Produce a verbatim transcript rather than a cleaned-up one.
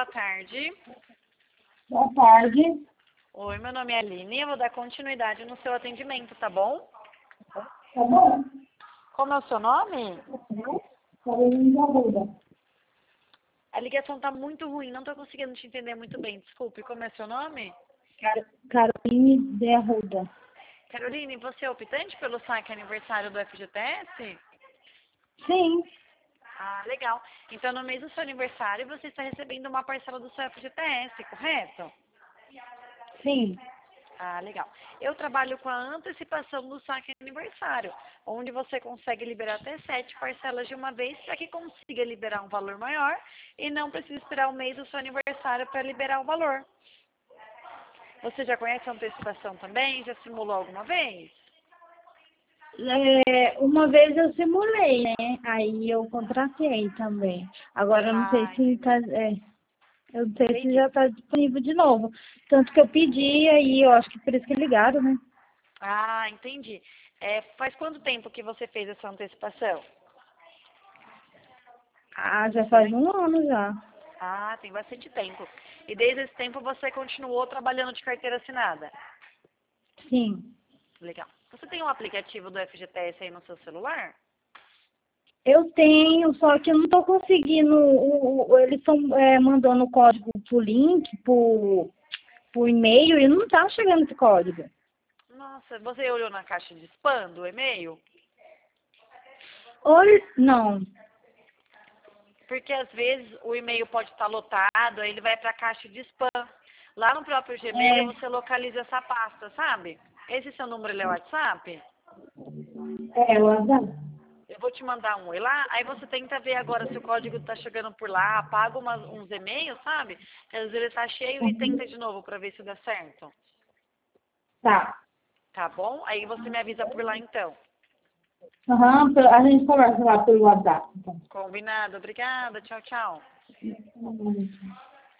boa tarde. Boa tarde. Oi, meu nome é Aline e eu vou dar continuidade no seu atendimento, tá bom? Tá bom? Como é o seu nome? Carolina Arruda. A ligação tá muito ruim, não tô conseguindo te entender muito bem. Desculpe, como é seu nome? Car Caroline de Arruda. Caroline, você é optante pelo saque aniversário do F G T S? Sim. Ah, legal. Então, no mês do seu aniversário, você está recebendo uma parcela do seu F G T S, correto? Sim. Ah, legal. Eu trabalho com a antecipação do saque aniversário, onde você consegue liberar até sete parcelas de uma vez para que consiga liberar um valor maior e não precise esperar o mês do seu aniversário para liberar o valor. Você já conhece a antecipação também? Já simulou alguma vez? É, uma vez eu simulei, né? Aí eu contratei também. Agora eu não sei Ah, se tá, entendi. é, eu não sei se Entendi. já está disponível de novo. Tanto que eu pedi aí, eu acho que por isso que ligaram, né? Ah, entendi. É, faz quanto tempo que você fez essa antecipação? Ah, já Você faz lembra? um ano já. Ah, tem bastante tempo. E desde esse tempo você continuou trabalhando de carteira assinada? Sim. Legal. Você tem um aplicativo do F G T S aí no seu celular? Eu tenho, só que eu não estou conseguindo. O, o- eles estão mandando o código por link, por, por e-mail, e não está chegando esse código. Nossa, você olhou na caixa de spam do e-mail? Oi, não. Porque às vezes o e-mail pode estar lotado, aí ele vai para a caixa de spam. Lá no próprio Gmail É, você localiza essa pasta, sabe? Esse seu número ele é WhatsApp? é, Lazar. Eu vou te mandar um oi lá, aí você tenta ver agora se o código tá chegando por lá, apaga umas, uns e-mails, sabe? Que às vezes ele tá cheio e tenta de novo para ver se dá certo. Tá. Tá bom? Aí você me avisa por lá então. Aham, a gente conversa lá pelo WhatsApp. Então. Combinado. Obrigada. Tchau, tchau. Uhum.